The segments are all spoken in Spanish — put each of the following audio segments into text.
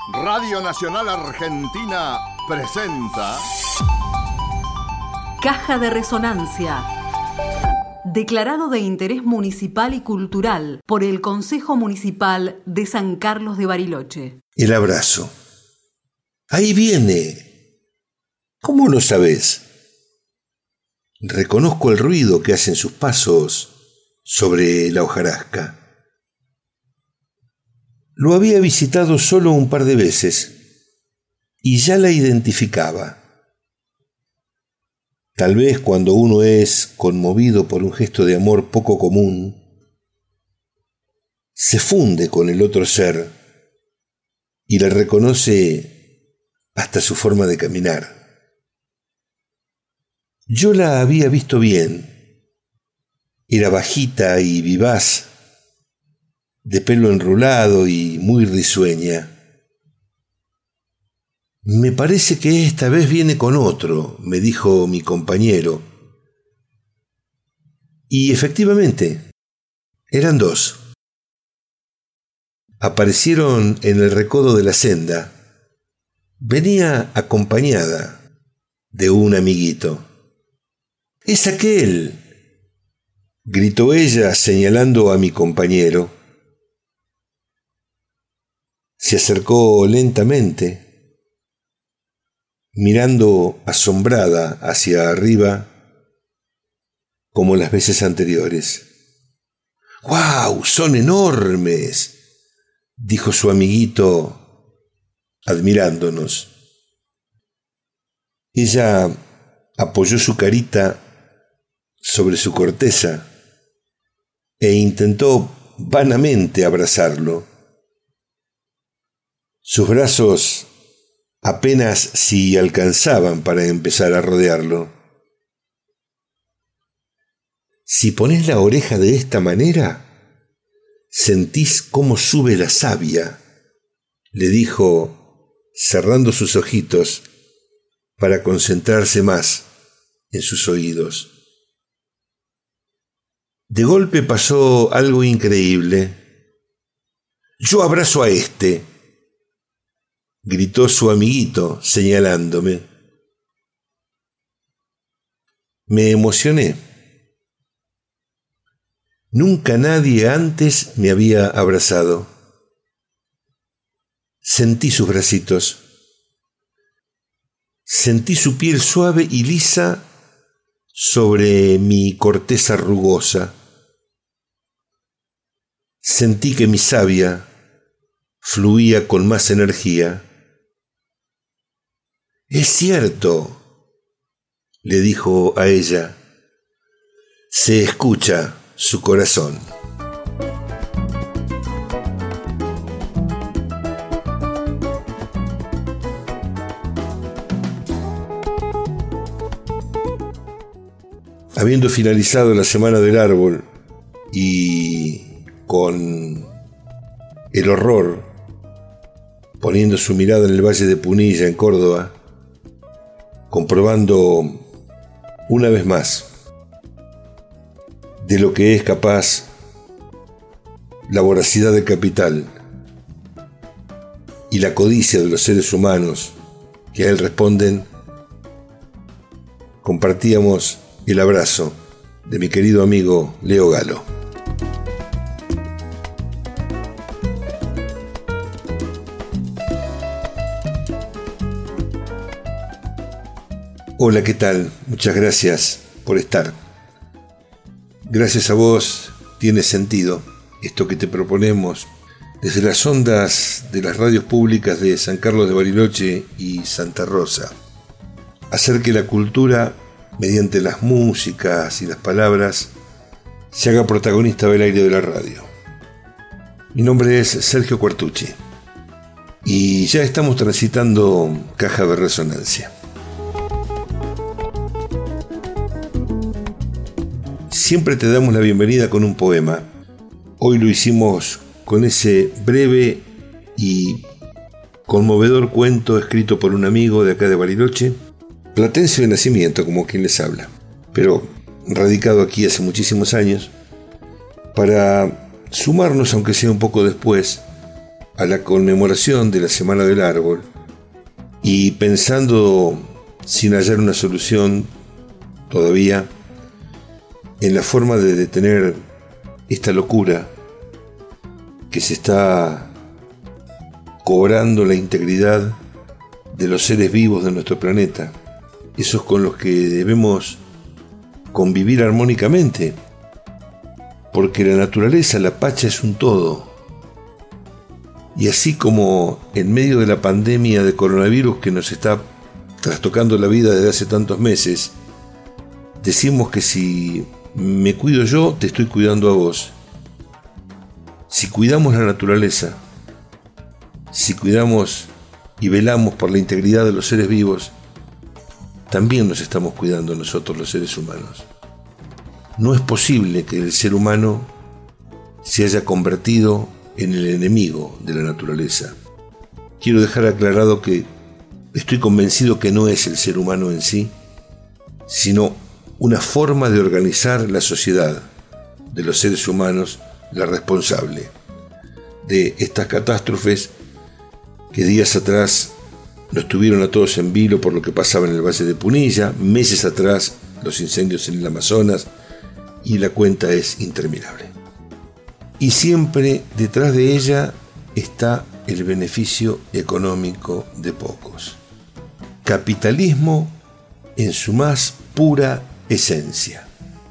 Radio Nacional Argentina presenta Caja de Resonancia. Declarado de interés municipal y cultural por el Consejo Municipal de San Carlos de Bariloche. El abrazo. Ahí viene. ¿Cómo lo sabés? Reconozco el ruido que hacen sus pasos sobre la hojarasca. Lo había visitado solo un par de veces y ya la identificaba. Tal vez cuando uno es conmovido por un gesto de amor poco común, se funde con el otro ser y le reconoce hasta su forma de caminar. Yo la había visto bien. Era bajita y vivaz, de pelo enrulado y muy risueña. Me parece que esta vez viene con otro, me dijo mi compañero. Y efectivamente, eran dos. Aparecieron en el recodo de la senda. Venía acompañada de un amiguito. «¡Es aquel!», gritó ella señalando a mi compañero. Se acercó lentamente, mirando asombrada hacia arriba como las veces anteriores. «¡Guau! ¡Son enormes!», dijo su amiguito, admirándonos. Ella apoyó su carita sobre su corteza e intentó vanamente abrazarlo. Sus brazos apenas si alcanzaban para empezar a rodearlo. «Si ponés la oreja de esta manera, sentís cómo sube la savia», le dijo, cerrando sus ojitos para concentrarse más en sus oídos. De golpe pasó algo increíble. «Yo abrazo a este», gritó su amiguito señalándome. Me emocioné. Nunca nadie antes me había abrazado. Sentí sus bracitos. Sentí su piel suave y lisa sobre mi corteza rugosa. Sentí que mi savia fluía con más energía. «Es cierto», le dijo a ella. «Se escucha su corazón». Habiendo finalizado la Semana del Árbol y con el horror poniendo su mirada en el Valle de Punilla, en Córdoba, comprobando una vez más de lo que es capaz la voracidad del capital y la codicia de los seres humanos que a él responden, compartíamos el abrazo de mi querido amigo Leo Galo. Hola, ¿qué tal? Muchas gracias por estar. Gracias a vos tiene sentido esto que te proponemos desde las ondas de las radios públicas de San Carlos de Bariloche y Santa Rosa. Hacer que la cultura, mediante las músicas y las palabras, se haga protagonista del aire de la radio. Mi nombre es Sergio Cuartucci y ya estamos transitando Caja de Resonancia. Siempre te damos la bienvenida con un poema. Hoy lo hicimos con ese breve y conmovedor cuento escrito por un amigo de acá de Bariloche, platense de nacimiento, como quien les habla, pero radicado aquí hace muchísimos años, para sumarnos, aunque sea un poco después, a la conmemoración de la Semana del Árbol y pensando, sin hallar una solución todavía, en la forma de detener esta locura que se está cobrando la integridad de los seres vivos de nuestro planeta, esos con los que debemos convivir armónicamente, porque la naturaleza, la Pacha, es un todo. Y así como en medio de la pandemia de coronavirus que nos está trastocando la vida desde hace tantos meses, decimos que si me cuido yo, te estoy cuidando a vos. Si cuidamos la naturaleza, si cuidamos y velamos por la integridad de los seres vivos, también nos estamos cuidando nosotros los seres humanos. No es posible que el ser humano se haya convertido en el enemigo de la naturaleza. Quiero dejar aclarado que estoy convencido que no es el ser humano en sí, sino una forma de organizar la sociedad de los seres humanos, la responsable de estas catástrofes que días atrás nos tuvieron a todos en vilo por lo que pasaba en el Valle de Punilla, meses atrás los incendios en el Amazonas, y la cuenta es interminable. Y siempre detrás de ella está el beneficio económico de pocos. Capitalismo en su más pura esencia.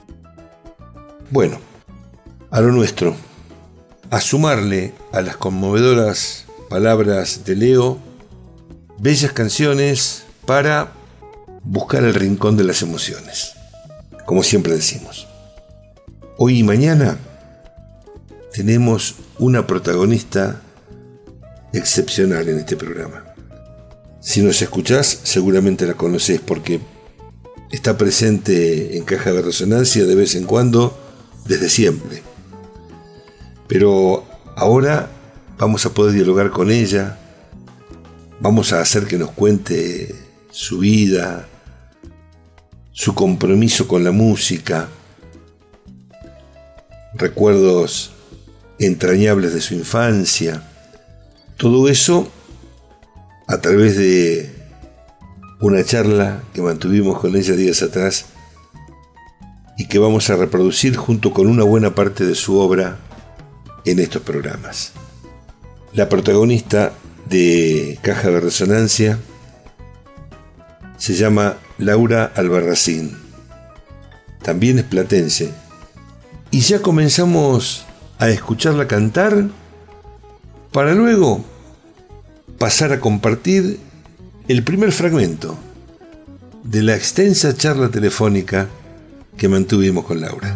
Bueno, a lo nuestro, a sumarle a las conmovedoras palabras de Leo, bellas canciones para buscar el rincón de las emociones, como siempre decimos. Hoy y mañana tenemos una protagonista excepcional en este programa. Si nos escuchás, seguramente la conocés porque está presente en Caja de Resonancia de vez en cuando, desde siempre. Pero ahora vamos a poder dialogar con ella, vamos a hacer que nos cuente su vida, su compromiso con la música, recuerdos entrañables de su infancia, todo eso a través de una charla que mantuvimos con ella días atrás y que vamos a reproducir junto con una buena parte de su obra en estos programas. La protagonista de Caja de Resonancia se llama Laura Albarracín, también es platense, y ya comenzamos a escucharla cantar para luego pasar a compartir el primer fragmento de la extensa charla telefónica que mantuvimos con Laura.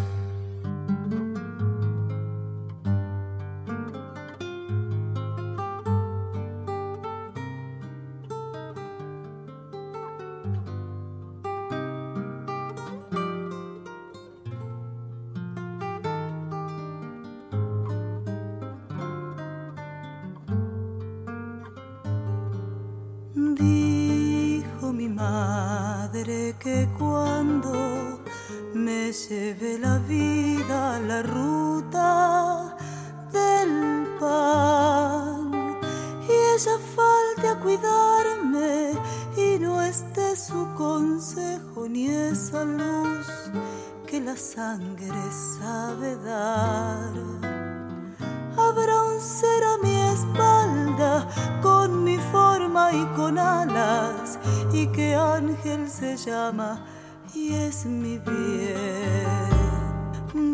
Dijo mi madre que cuando me lleve la vida a la ruta del pan y ella falte a cuidarme y no esté su consejo ni esa luz que la sangre sabe dar, habrá un ser a mi espalda con mi forma y con alas y que ángel se llama y es mi bien.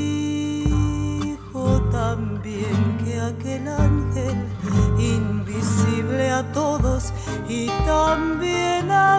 Dijo también que aquel ángel invisible a todos y también a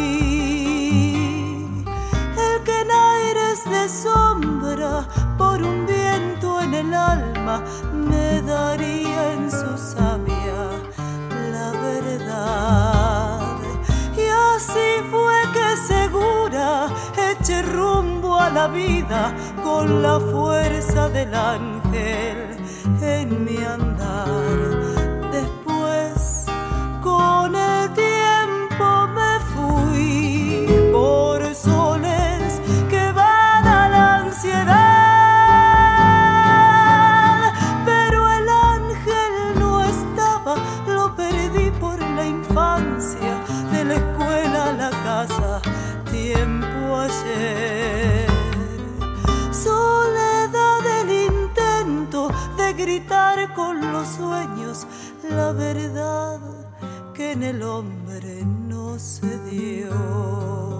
mí, el que en aires de sombra por un viento en el alma me daría en su savia la verdad. Y así fue que segura eché rumbo a la vida con la fuerza del ángel en mi andar. Después con el tiempo me fui por soles que van a la ansiedad, pero el ángel no es la infancia, de la escuela a la casa, tiempo ayer. Soledad del intento de gritar con los sueños la verdad que en el hombre no se dio.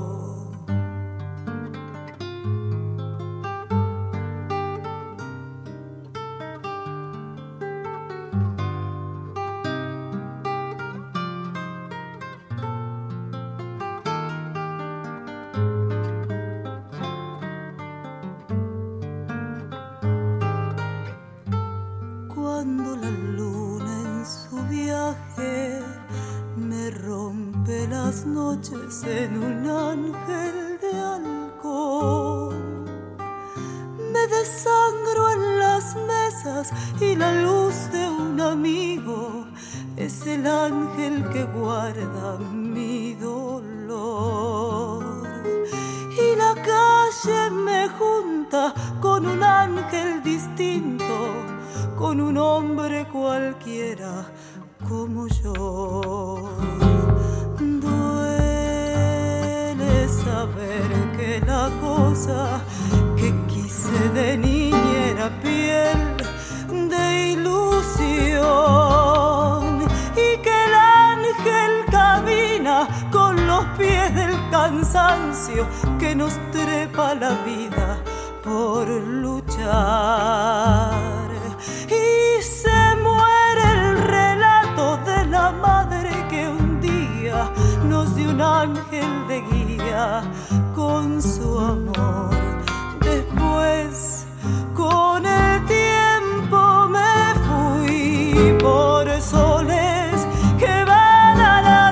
Cuando la luna en su viaje me rompe las noches en un ángel de alcohol, me desangro en las mesas y la luz de un amigo es el ángel que guarda mi dolor. Y la calle me junta con un ángel distinto, con un hombre cualquiera como yo. Duele saber que la cosa que quise de niña era piel de ilusión y que el ángel camina con los pies del cansancio que nos trepa la vida por luchar. Y se muere el relato de la madre que un día nos dio un ángel de guía con su amor. Después, con el tiempo me fui por soles que van a la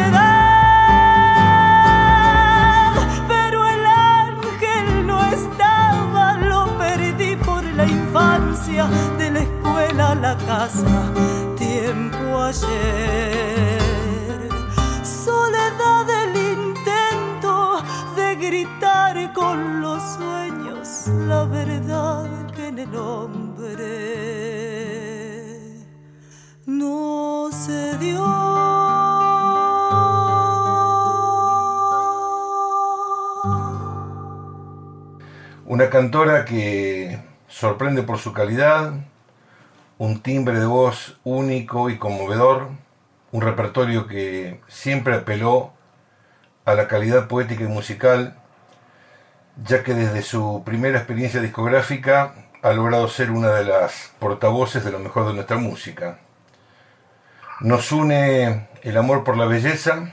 ansiedad, pero el ángel no estaba, lo perdí por la infancia, de la escuela a la casa, tiempo ayer. Soledad del intento de gritar con los sueños la verdad que en el hombre no se dio. Una cantora que sorprende por su calidad, un timbre de voz único y conmovedor, un repertorio que siempre apeló a la calidad poética y musical, ya que desde su primera experiencia discográfica ha logrado ser una de las portavoces de lo mejor de nuestra música. Nos une el amor por la belleza,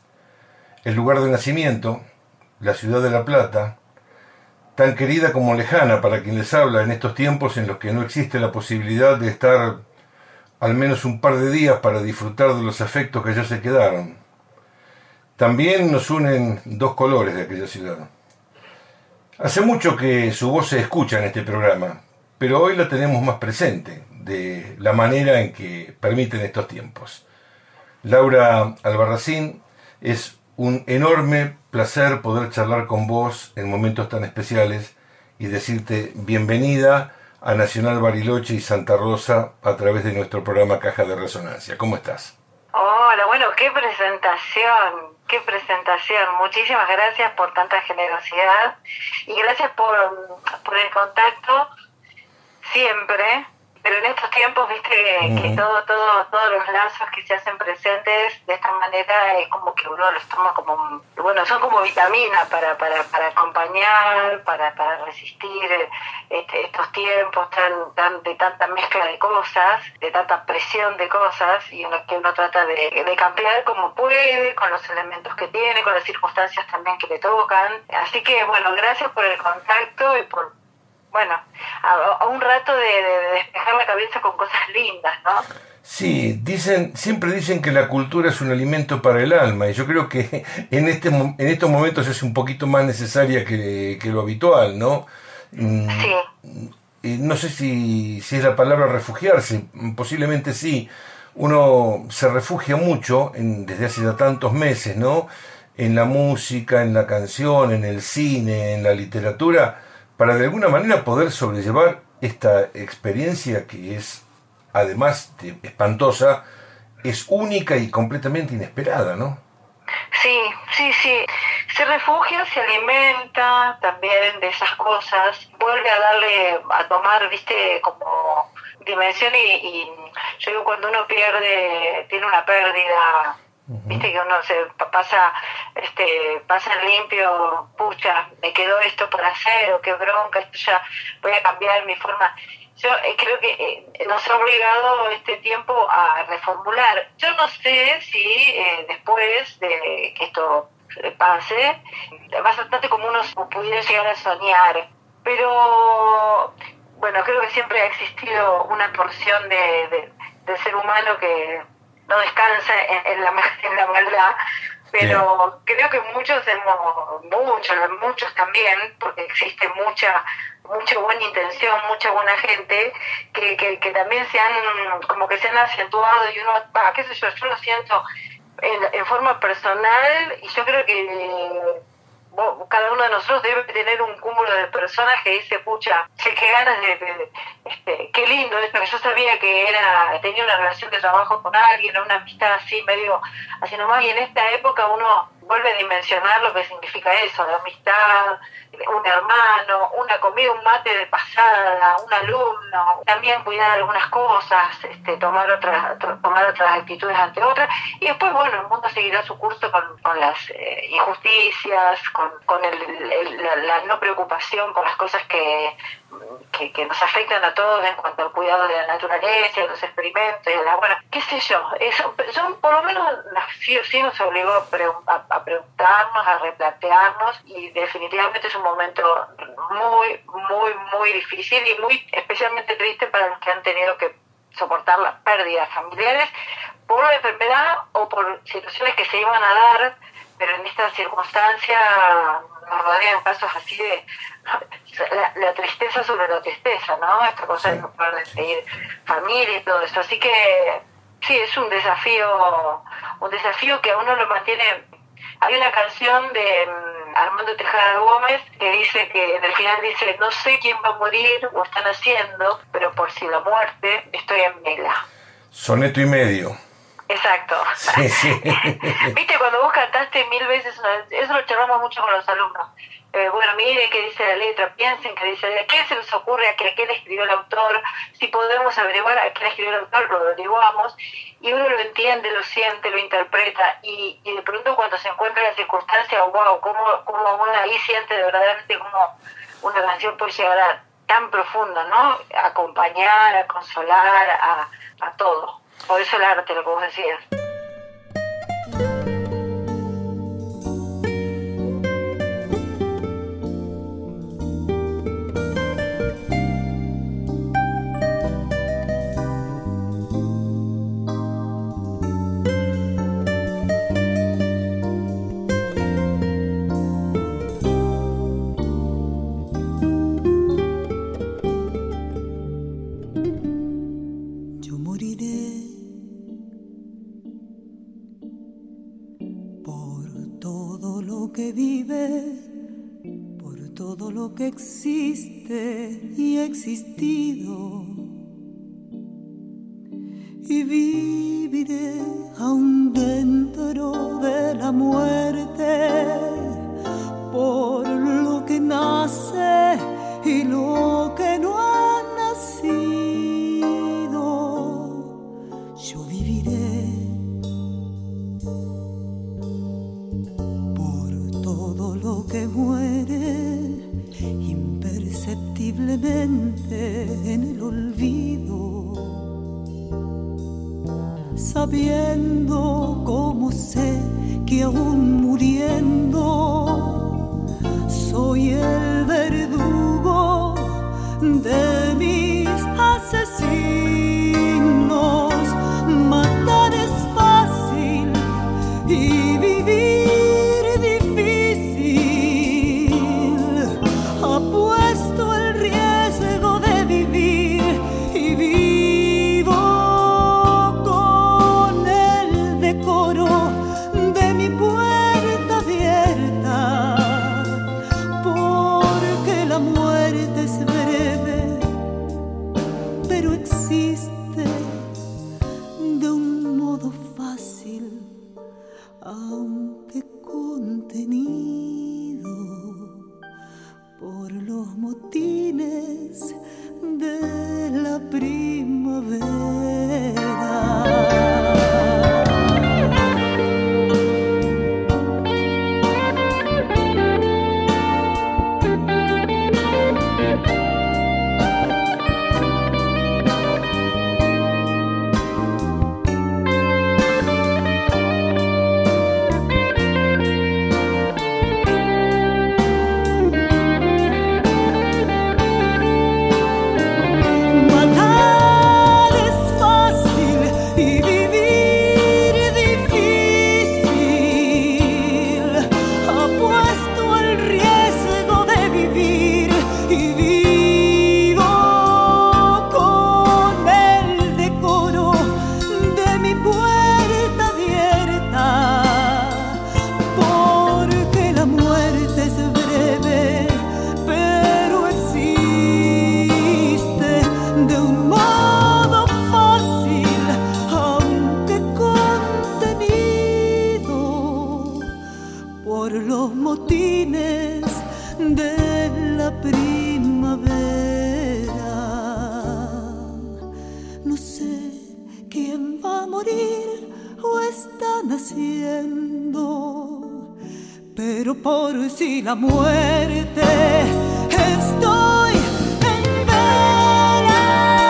el lugar de nacimiento, la ciudad de La Plata, tan querida como lejana para quien les habla en estos tiempos en los que no existe la posibilidad de estar al menos un par de días para disfrutar de los afectos que ya se quedaron. También nos unen dos colores de aquella ciudad. Hace mucho que su voz se escucha en este programa, pero hoy la tenemos más presente, de la manera en que permiten estos tiempos. Laura Albarracín, es un enorme placer poder charlar con vos en momentos tan especiales y decirte bienvenida a Nacional Bariloche y Santa Rosa a través de nuestro programa Caja de Resonancia. ¿Cómo estás? Hola, bueno, qué presentación. Muchísimas gracias por tanta generosidad y gracias por el contacto siempre. Pero en estos tiempos, viste, que todos los lazos que se hacen presentes de esta manera es como que uno los toma como, bueno, son como vitaminas para acompañar, para resistir estos tiempos tan de tanta mezcla de cosas, de tanta presión de cosas, y que uno trata de cambiar como puede, con los elementos que tiene, con las circunstancias también que le tocan. Así que, bueno, gracias por el contacto y por, bueno, a un rato de despejar la cabeza con cosas lindas, ¿no? Sí, siempre dicen que la cultura es un alimento para el alma, y yo creo que en estos momentos es un poquito más necesaria que lo habitual, ¿no? Sí. No sé si es la palabra refugiarse, posiblemente sí. Uno se refugia mucho desde hace ya tantos meses, ¿no? En la música, en la canción, en el cine, en la literatura, para de alguna manera poder sobrellevar esta experiencia que es, además de espantosa, es única y completamente inesperada, ¿no? Sí. Se refugia, se alimenta también de esas cosas, vuelve a tomar, viste, como dimensión y yo digo, cuando uno tiene una pérdida, viste que uno se pasa en limpio, pucha, me quedó esto por hacer, o qué bronca, esto ya voy a cambiar mi forma. Yo creo que nos ha obligado este tiempo a reformular. Yo no sé si después de que esto pase, bastante como uno pudiera llegar a soñar, pero bueno, creo que siempre ha existido una porción del ser humano que no descansa en la maldad, pero creo que muchos también, porque existe mucha buena intención, mucha buena gente que también se han acentuado, y uno, qué sé yo lo siento en forma personal, y yo creo que cada uno de nosotros debe tener un cúmulo de personas que dice, pucha, qué ganas qué lindo esto, que yo sabía que tenía una relación de trabajo con alguien, una amistad así medio así nomás, y en esta época uno vuelve a dimensionar lo que significa eso, la amistad, un hermano, una comida, un mate de pasada, un alumno, también cuidar algunas cosas, tomar otras actitudes ante otras, y después, bueno, el mundo seguirá su curso con las injusticias, con la no preocupación por las cosas que nos afectan a todos en cuanto al cuidado de la naturaleza, de los experimentos, qué sé yo, eso por lo menos sí nos obligó a preguntarnos, a replantearnos, y definitivamente es un momento muy, muy, muy difícil y muy especialmente triste para los que han tenido que soportar las pérdidas familiares por la enfermedad o por situaciones que se iban a dar, pero en esta circunstancia nos rodean casos así de la tristeza sobre la tristeza, ¿no? Esta cosa de no poder despedir familia y todo eso. Así que sí, es un desafío que a uno lo mantiene. Hay una canción de Armando Tejada Gómez que dice que en el final dice, no sé quién va a morir o están haciendo, pero por si la muerte estoy en vela. Soneto y medio. Exacto. Sí. Viste, cuando vos cantaste 1000 veces, eso lo charlamos mucho con los alumnos. Bueno, miren qué dice la letra, piensen qué dice la letra, qué se les ocurre, a quién escribió el autor, si podemos averiguar a quién escribió el autor, lo averiguamos, y uno lo entiende, lo siente, lo interpreta, y de pronto cuando se encuentra en la circunstancia, wow, cómo uno ahí siente de verdaderamente cómo una canción puede llegar a tan profundo, ¿no? A acompañar, a consolar, a todo. Por eso el arte, lo que vos decías. Que existe y ha existido, y viviré aún dentro de la muerte por lo que nace y lo que no ha nacido. Yo viviré por todo lo que muere imperceptiblemente en el olvido, sabiendo como sé que aún muriendo soy el verdugo de mis asesinos. Matar es fácil y vivir o están haciendo, pero por si la muerte estoy en vela.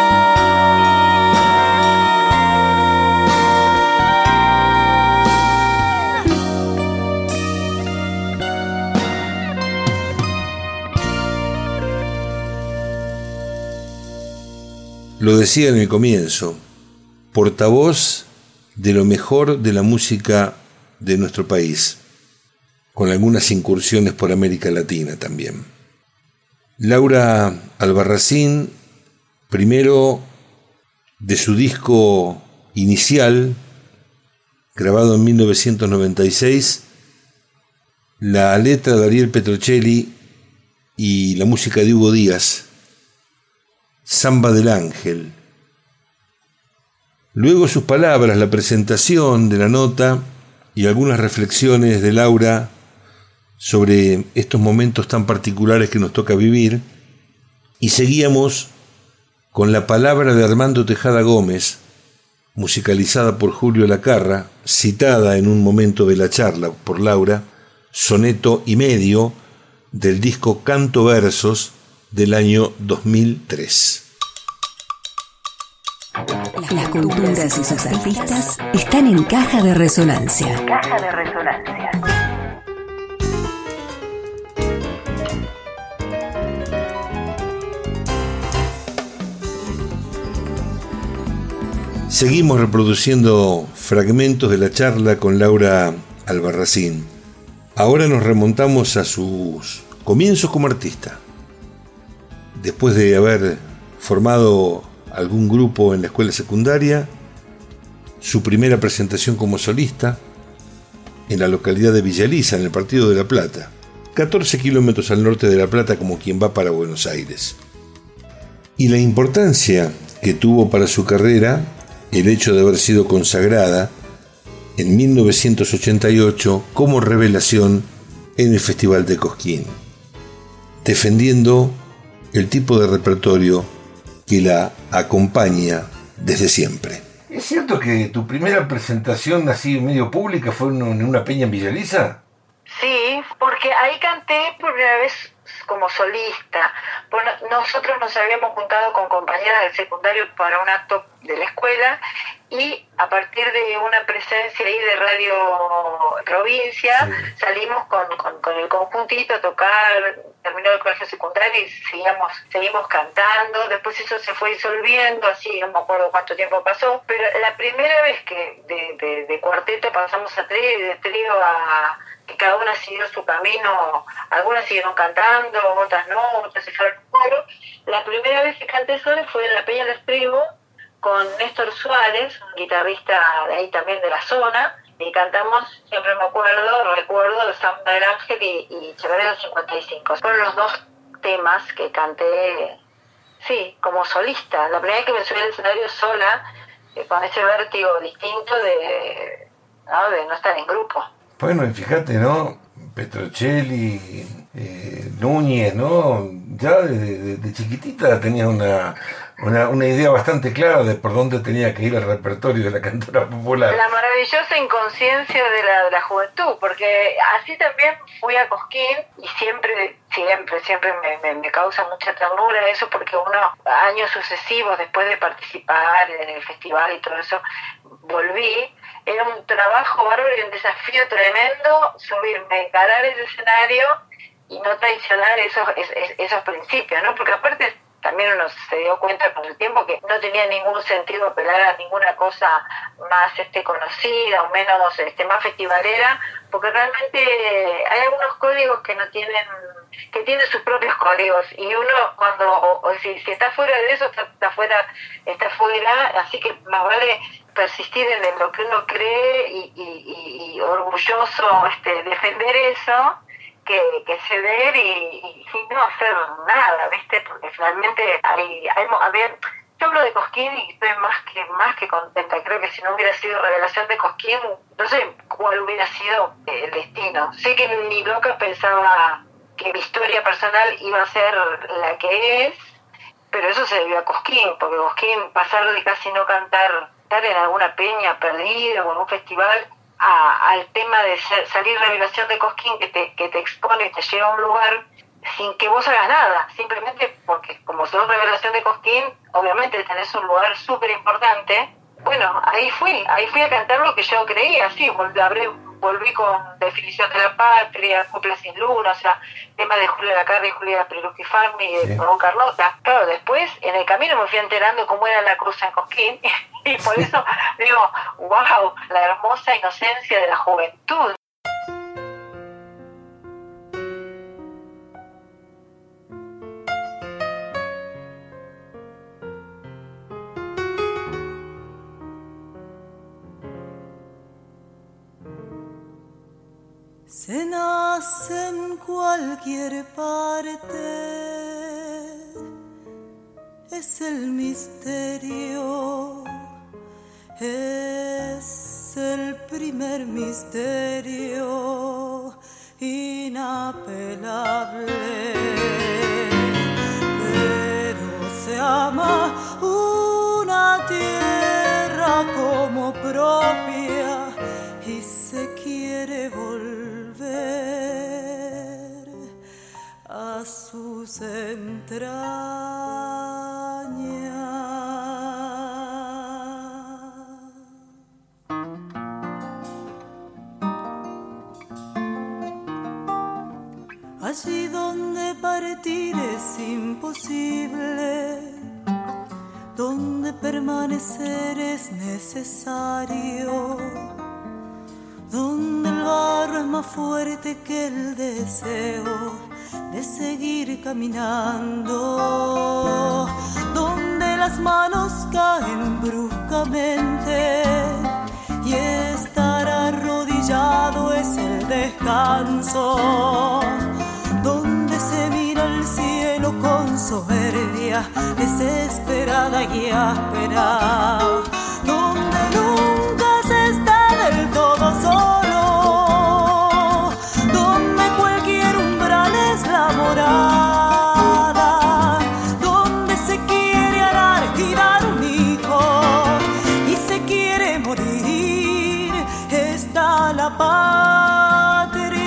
Lo decía en el comienzo, portavoz de lo mejor de la música de nuestro país, con algunas incursiones por América Latina también. Laura Albarracín, primero de su disco inicial, grabado en 1996, la letra de Ariel Petrocelli y la música de Hugo Díaz, Samba del Ángel. Luego sus palabras, la presentación de la nota y algunas reflexiones de Laura sobre estos momentos tan particulares que nos toca vivir. Y seguíamos con la palabra de Armando Tejada Gómez, musicalizada por Julio Lacarra, citada en un momento de la charla por Laura, soneto y medio del disco Canto Versos del año 2003. Las culturas y sus artistas están en Caja de Resonancia. Caja de Resonancia. Seguimos reproduciendo fragmentos de la charla con Laura Albarracín. Ahora nos remontamos a sus comienzos como artista. Después de haber formado algún grupo en la escuela secundaria, su primera presentación como solista en la localidad de Villa Elisa, en el Partido de La Plata, 14 kilómetros al norte de La Plata, como quien va para Buenos Aires. Y la importancia que tuvo para su carrera el hecho de haber sido consagrada en 1988 como revelación en el Festival de Cosquín, defendiendo el tipo de repertorio que la acompaña desde siempre. ¿Es cierto que tu primera presentación así medio pública fue en una peña en Villa Elisa? Sí, porque ahí canté por primera vez como solista. Nosotros nos habíamos juntado con compañeras del secundario para un acto de la escuela y a partir de una presencia ahí de Radio Provincia, sí, salimos con el conjuntito a tocar. Terminó el colegio secundario y seguimos cantando. Después eso se fue disolviendo, así no me acuerdo cuánto tiempo pasó, pero la primera vez que de cuarteto pasamos a trío y de trío a que cada una siguió su camino, algunas siguieron cantando, otras no, otras se fueron al coro. La primera vez que canté sola fue en la Peña del Estribo con Néstor Suárez, un guitarrista de ahí también de la zona, y cantamos, siempre recuerdo el Samba del Ángel y Cheverera 55. Fueron los dos temas que canté, sí, como solista. La primera vez que me subí al escenario sola, con ese vértigo distinto de no estar en grupo. Bueno, y fíjate, ¿no? Petrocelli, Núñez, ¿no? Ya de chiquitita tenía una idea bastante clara de por dónde tenía que ir el repertorio de la cantora popular. La maravillosa inconsciencia de la juventud, porque así también fui a Cosquín y siempre me causa mucha ternura eso, porque uno, años sucesivos, después de participar en el festival y todo eso, volví. Era un trabajo bárbaro y un desafío tremendo subirme, encarar ese escenario y no traicionar esos principios, ¿no? Porque aparte también uno se dio cuenta con el tiempo que no tenía ningún sentido apelar a ninguna cosa más conocida o menos más festivalera, porque realmente hay algunos códigos que tienen sus propios códigos, y uno cuando si está fuera de eso, está fuera, así que más vale persistir en lo que uno cree y orgulloso defender eso que ceder y no hacer nada, ¿viste? Porque finalmente yo hablo de Cosquín y estoy más que contenta. Creo que si no hubiera sido revelación de Cosquín, no sé cuál hubiera sido el destino. Sé que ni loca pensaba que mi historia personal iba a ser la que es, pero eso se debió a Cosquín, porque Cosquín, pasar de casi no cantar estar en alguna peña perdida o en un festival al tema de salir Revelación de Cosquín, que te expone y te lleva a un lugar sin que vos hagas nada, simplemente porque como sos Revelación de Cosquín, obviamente tenés un lugar súper importante. Bueno, ahí fui a cantar lo que yo creía, sí, volví con Definición de la Patria, Copla sin Luna, o sea, tema de Julia Lacarra y Julia Peluquifarmi y Don Carlota. Claro, después en el camino me fui enterando cómo era la cosa en Cosquín y por eso digo, wow, la hermosa inocencia de la juventud. Se nace en cualquier parte, es el misterio, es el primer misterio inapelable, pero se ama una tierra como propia y se quiere volver a sus entrañas. Allí donde partir es imposible, donde permanecer es necesario, donde el barro es más fuerte que el deseo de seguir caminando, donde las manos caen bruscamente y estar arrodillado es el descanso, donde se mira el cielo con soberbia desesperada y áspera, donde nunca se está del todo solo, donde cualquier umbral es la morada, donde se quiere arar y dar un hijo y se quiere morir, está la patria.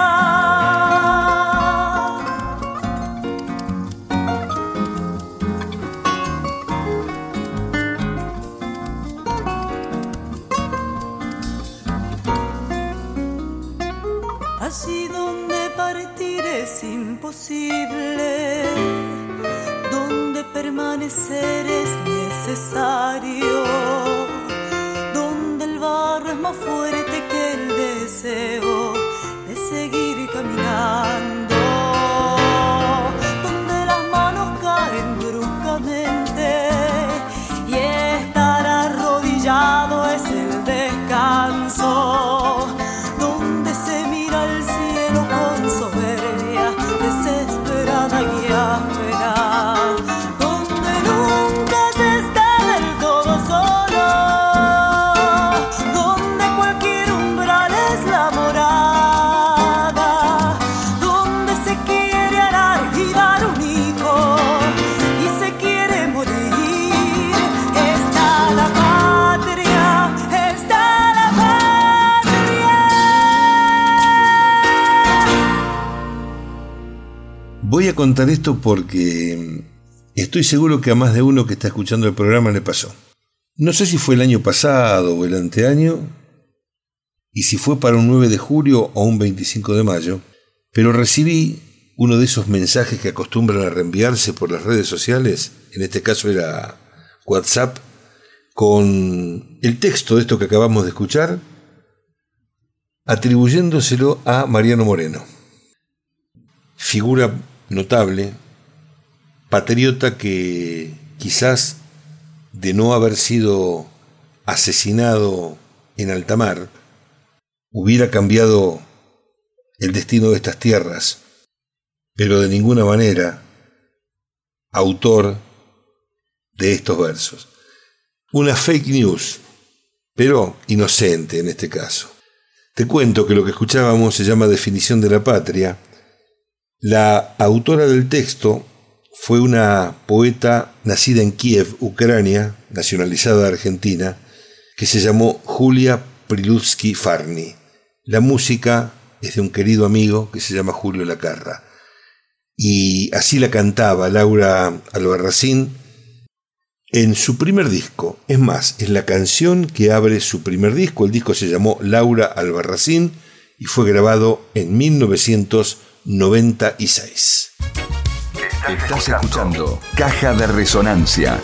Allí donde partir es imposible, donde permanecer es necesario, donde el barro es más fuerte que el deseo de seguir caminando, donde las manos caen bruscamente y estar arrodillado es el descanso, donde se mira el cielo con soberbia desesperada y áspera, donde nunca se está del todo solo, donde cualquier umbral es la morada, donde se quiere arar y dar un hijo y se quiere morir, está la patria, está la patria. Voy a contar esto porque estoy seguro que a más de uno que está escuchando el programa le pasó. No sé si fue el año pasado o el anteaño, y si fue para un 9 de julio o un 25 de mayo, pero recibí uno de esos mensajes que acostumbran a reenviarse por las redes sociales, en este caso era WhatsApp, con el texto de esto que acabamos de escuchar, atribuyéndoselo a Mariano Moreno, figura notable, patriota que quizás de no haber sido asesinado en alta mar, hubiera cambiado el destino de estas tierras, pero de ninguna manera autor de estos versos. Una fake news, pero inocente en este caso. Te cuento que lo que escuchábamos se llama Definición de la Patria. La autora del texto fue una poeta nacida en Kiev, Ucrania, nacionalizada argentina, que se llamó Julia Prilutsky-Farni. La música es de un querido amigo que se llama Julio Lacarra. Y así la cantaba Laura Albarracín en su primer disco. Es más, es la canción que abre su primer disco. El disco se llamó Laura Albarracín y fue grabado en 1996. Estás escuchando Caja de Resonancia.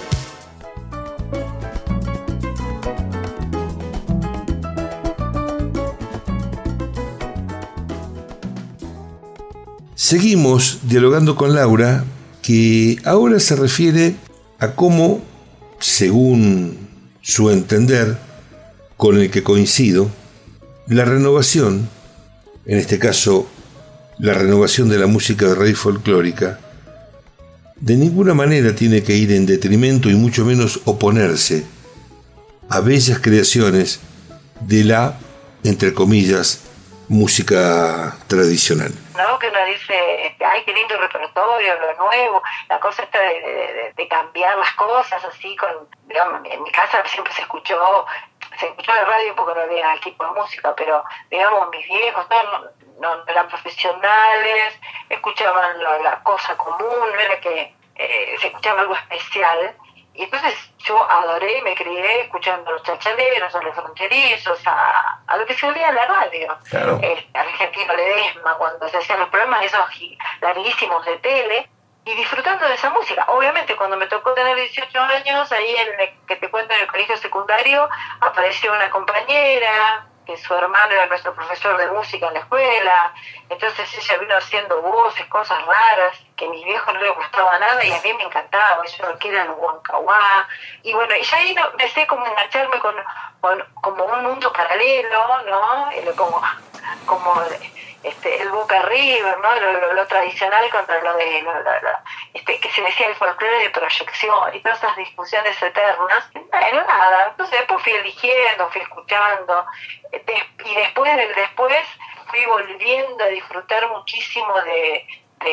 Seguimos dialogando con Laura, que ahora se refiere a cómo, según su entender, con el que coincido, la renovación, en este caso la renovación de la música de raíz folclórica, de ninguna manera tiene que ir en detrimento y mucho menos oponerse a bellas creaciones de la, entre comillas, música tradicional. ¿No? Que uno dice, ay, qué lindo repertorio, lo nuevo, la cosa esta de cambiar las cosas así digamos, en mi casa siempre se escuchó la radio porque no había equipo de música, pero digamos, mis viejos no eran profesionales, escuchaban la cosa común, no era que se escuchaba algo especial. Y entonces yo adoré y me crié escuchando a los chachaleros, a los fronterizos, a lo que se oía en la radio. Claro. El argentino Ledesma, cuando se hacían los programas esos larguísimos de tele, y disfrutando de esa música. Obviamente cuando me tocó tener 18 años, ahí que te cuento en el colegio secundario, apareció una compañera, que su hermano era nuestro profesor de música en la escuela, entonces ella vino haciendo voces, cosas raras, que a mi viejo no le gustaba nada y a mí me encantaba, eso que era el huancahuá, y bueno, y ya ahí empecé como a engancharme con como un mundo paralelo, ¿no? Como el Boca River, ¿no? Lo tradicional contra lo de que se decía el folclore de proyección y todas esas discusiones eternas. Bueno, nada, entonces después fui eligiendo, fui escuchando, y después fui volviendo a disfrutar muchísimo de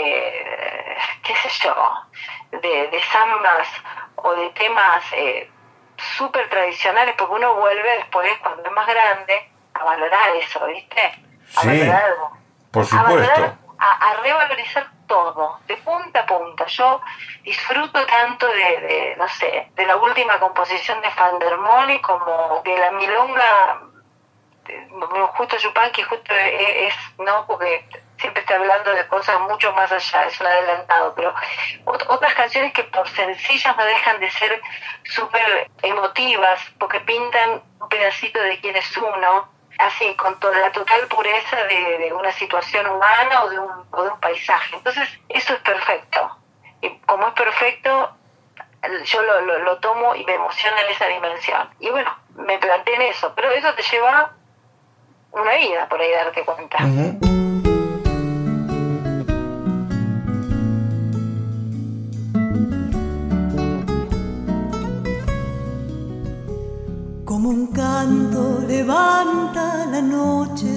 qué sé yo, de zambas o de temas súper tradicionales, porque uno vuelve después, cuando es más grande, a valorar eso, ¿viste? A Sí, valorarlo. por supuesto. A revalorizar todo, de punta a punta. Yo disfruto tanto de no sé, de la última composición de Fandermoli como de la milonga, justo Yupanqui, justo es, no, porque siempre está hablando de cosas mucho más allá, es un adelantado, pero otras canciones que por sencillas no dejan de ser súper emotivas, porque pintan un pedacito de quién es uno, así, con toda la total pureza de una situación humana o de un paisaje. Entonces, eso es perfecto. Y como es perfecto, yo lo tomo y me emociona en esa dimensión. Y bueno, me planteé en eso, pero eso te lleva una vida por ahí darte cuenta. Uh-huh. Como un canto levanta la noche,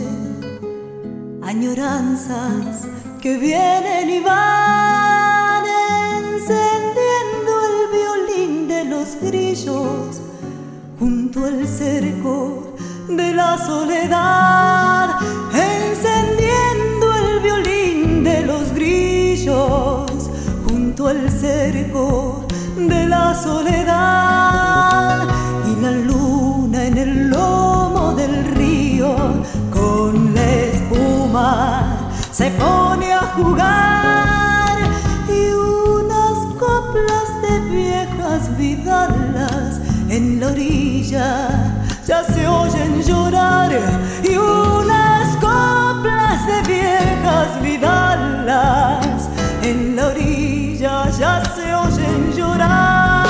añoranzas que vienen y van, encendiendo el violín de los grillos junto al cerco de la soledad, encendiendo el violín de los grillos junto al cerco de la soledad. Y la luna en el lomo del río con la espuma se pone a jugar, y unas coplas de viejas vidalas en la orilla ya se oyen llorar, y unas coplas de viejas vidalas en la orilla ya se oyen llorar.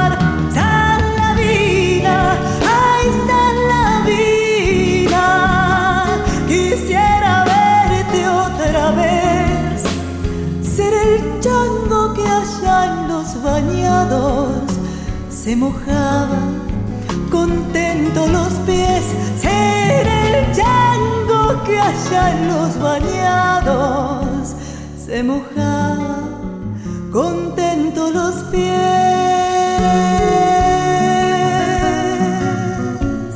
Ay, San la vida, quisiera verte otra vez, ser el chango que allá en los bañados se mojaba contento los pies, ser el chango que allá en los bañados se mojaba contento los pies.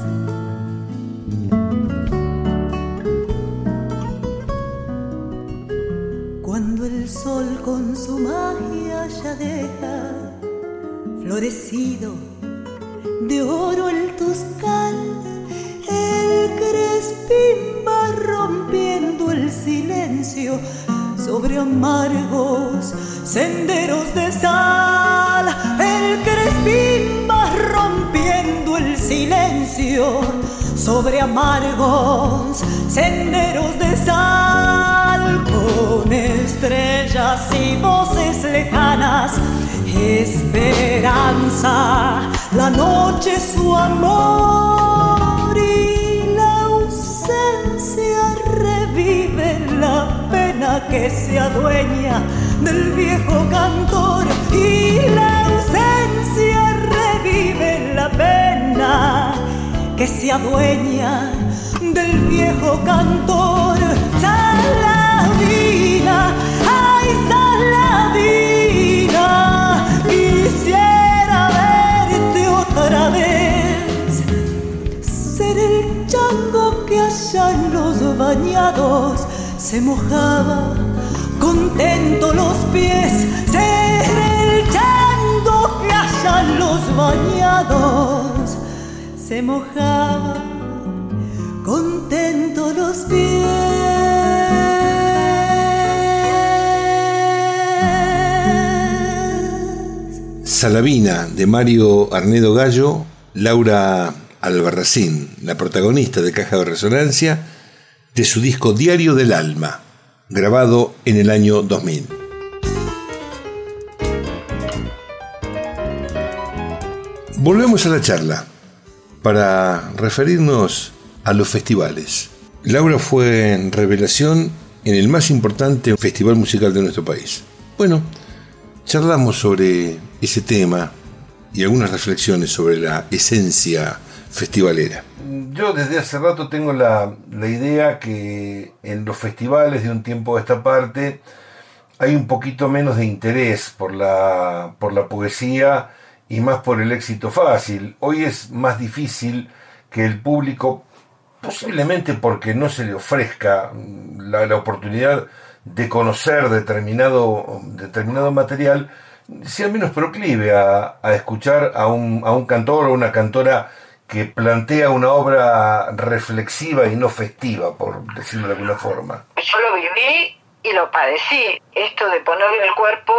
florecido de oro el toscal, el crespín va rompiendo el silencio sobre amargos senderos de sal. El crespín va rompiendo el silencio sobre amargos senderos de sal, con estrellas y voces lejanas, esperanza, la noche su amor, y la ausencia revive la pena que se adueña del viejo cantor, y la ausencia revive la pena que se adueña del viejo cantor. Saladina, ay Saladina, quisiera verte otra vez, ser el chango que allá en los bañados se mojaba contento los pies, ser el chango que allá en los bañados se mojaba contento los pies. Salavina, de Mario Arnedo Gallo, Laura Albarracín, la protagonista de Caja de Resonancia, de su disco Diario del Alma, grabado en el año 2000. Volvemos a la charla para referirnos a los festivales. Laura fue en revelación en el más importante festival musical de nuestro país. Bueno, charlamos sobre ese tema y algunas reflexiones sobre la esencia festivalera. Yo desde hace rato tengo la idea que en los festivales de un tiempo a esta parte hay un poquito menos de interés por la poesía y más por el éxito fácil. Hoy es más difícil que el público, posiblemente porque no se le ofrezca la oportunidad de conocer determinado material, sea menos proclive a escuchar a un cantor o una cantora que plantea una obra reflexiva y no festiva, por decirlo de alguna forma. Yo lo viví y lo padecí. Esto de ponerle el cuerpo,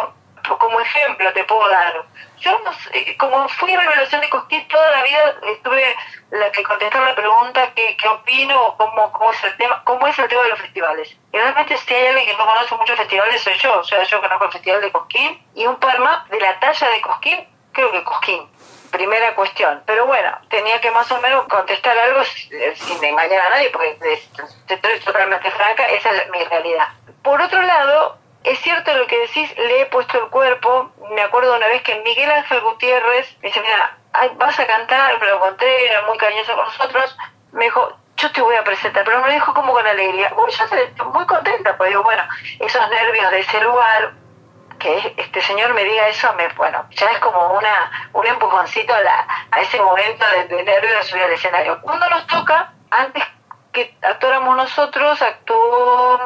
como ejemplo te puedo dar. Yo no sé, como fui a Revelación de Cosquín toda la vida, estuve la que contestar la pregunta qué opino o cómo es el tema de los festivales. Y realmente si hay alguien que no conoce muchos festivales soy yo. O sea, yo conozco el Festival de Cosquín y un par más de la talla de Cosquín, creo que Cosquín. Primera cuestión. Pero bueno, tenía que más o menos contestar algo sin engañar a nadie, porque estoy totalmente franca, esa es mi realidad. Por otro lado, es cierto lo que decís, le he puesto el cuerpo. Me acuerdo una vez que Miguel Ángel Gutiérrez me dice, mira, vas a cantar, me lo encontré, era muy cariñoso con nosotros, me dijo, yo te voy a presentar, pero me lo dijo como con alegría. Yo estoy muy contenta, pues digo, bueno, esos nervios de ese lugar, que este señor me diga eso, ya es como un empujoncito a ese momento de nervios de subir al escenario. Cuando nos toca, antes que actuáramos nosotros, actuó,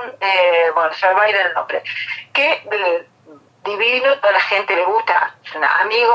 se me va a ir el nombre, que divino, toda la gente le gusta, es un amigo,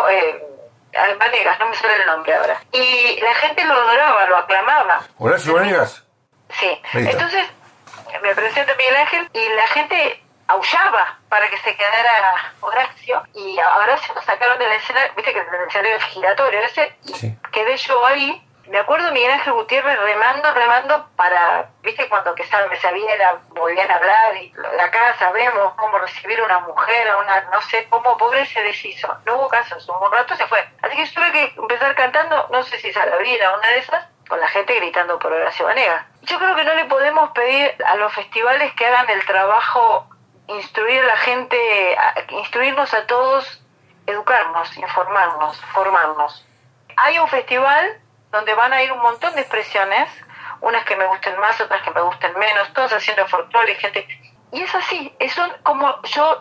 Vanegas, no me sale el nombre ahora, y la gente lo adoraba, lo aclamaba. ¿Horacio Vanegas? Sí, entonces me presenta Miguel Ángel y la gente aullaba para que se quedara Horacio, y ahora se lo sacaron del escenario, viste que el escenario es giratorio ese, y sí. Quedé yo ahí. Me acuerdo Miguel Ángel Gutiérrez remando para, viste, cuando que se volvían a hablar, y acá sabemos cómo recibir una mujer, no sé cómo, pobre se deshizo, no hubo caso, un rato se fue. Así que tuve que empezar cantando, no sé si Saladina, una de esas, con la gente gritando por Horacio Vanegas. Yo creo que no le podemos pedir a los festivales que hagan el trabajo, instruir a la gente, instruirnos a todos, educarnos, informarnos, formarnos. Hay un festival donde van a ir un montón de expresiones, unas que me gusten más, otras que me gusten menos, todos haciendo folclore, gente. Y es así, eso como yo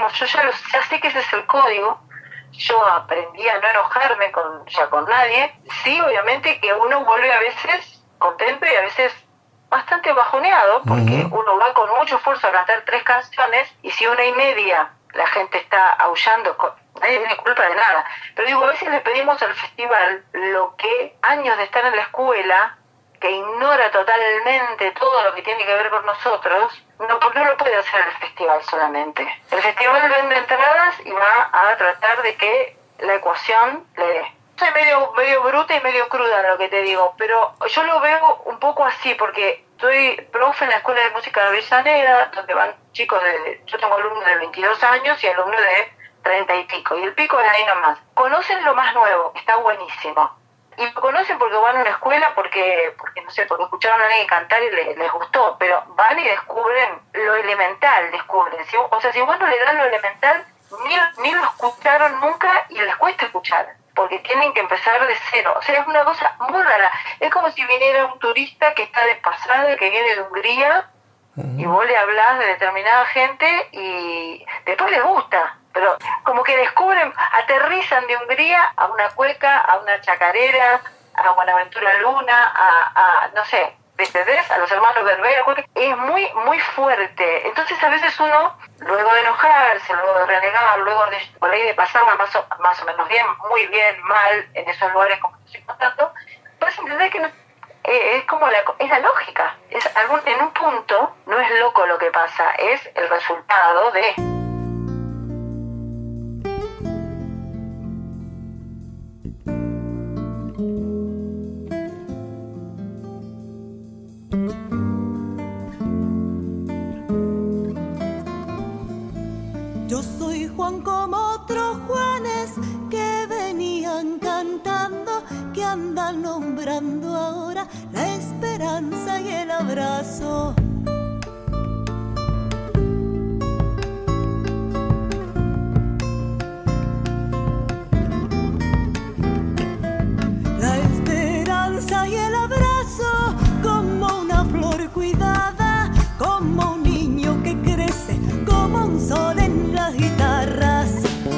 ya sé que ese es el código. Yo aprendí a no enojarme con nadie. Sí, obviamente que uno vuelve a veces contento y a veces bastante bajoneado, porque uno va con mucho esfuerzo a cantar 3 canciones, y si 1:30 la gente está aullando, nadie tiene culpa de nada. Pero digo, a veces le pedimos al festival lo que años de estar en la escuela, que ignora totalmente todo lo que tiene que ver con nosotros, no lo puede hacer el festival solamente. El festival vende entradas y va a tratar de que la ecuación le dé. Soy medio bruta y medio cruda en lo que te digo, pero yo lo veo un poco así, porque soy profe en la Escuela de Música de Avellaneda, donde van chicos yo tengo alumnos de 22 años y alumnos de 30 y pico, y el pico es ahí nomás. Conocen lo más nuevo, está buenísimo. Y lo conocen porque van a una escuela, porque no sé, porque escucharon a alguien cantar y les gustó, pero van y descubren lo elemental, si vos no le das lo elemental, ni lo escucharon nunca y les cuesta escuchar, porque tienen que empezar de cero. O sea, es una cosa muy rara. Es como si viniera un turista que está desplazado, que viene de Hungría, y vos le hablás de determinada gente y después les gusta. Pero como que descubren, aterrizan de Hungría a una cueca, a una chacarera, a Buenaventura Luna, a no sé, ¿entendés? A los hermanos Berbera. Es muy, muy fuerte. Entonces a veces uno, luego de enojarse, luego de renegar, luego de por ahí de pasarla más o menos bien, muy bien, mal, en esos lugares como estoy contando, vas a entender que no, es como es la lógica. En un punto no es loco lo que pasa, es el resultado de... Yo soy Juan como otros Juanes que venían cantando, que andan nombrando ahora la esperanza y el abrazo. La esperanza y el abrazo, como una flor cuidada, como un niño que crece, como un sol en las guitarras.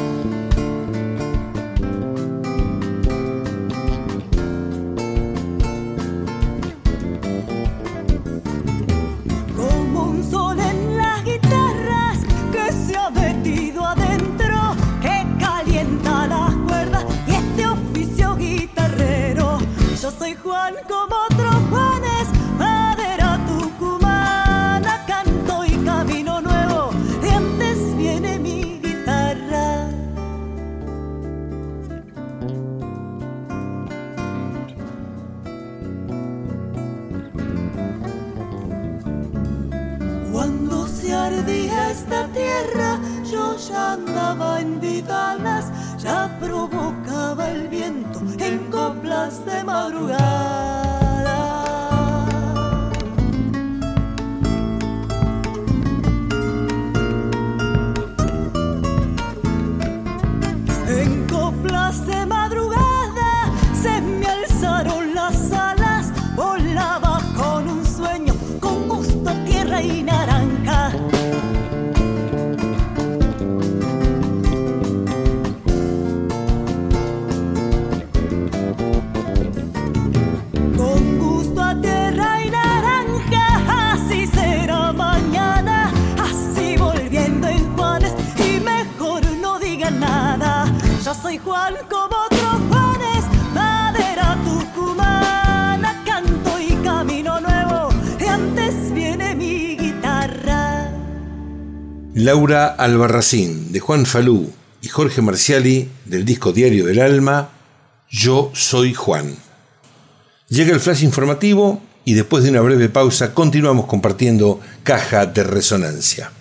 Como un sol en las guitarras que se ha metido adentro, que calienta las cuerdas y este oficio guitarrero. Yo soy Juan como otros Juanes, madera tucumana, canto y camino nuevo, de antes viene mi guitarra. Cuando se ardía esta tierra, yo ya andaba en vidalas, ya provocaba el viento en coplas de madrugada. En coplas de madrugada se me alzaron las alas, volaba con un sueño, con gusto a tierra y naranja. Con gusto a tierra y naranja, así será mañana, así volviendo en Juanes y mejor no digan nada. Yo soy Juan como otros Juanes, madera tucumana, canto y camino nuevo, y antes viene mi guitarra. Laura Albarracín, de Juan Falú, y Jorge Marciali, del disco Diario del Alma, Yo soy Juan. Llega el flash informativo y después de una breve pausa continuamos compartiendo Caja de Resonancia.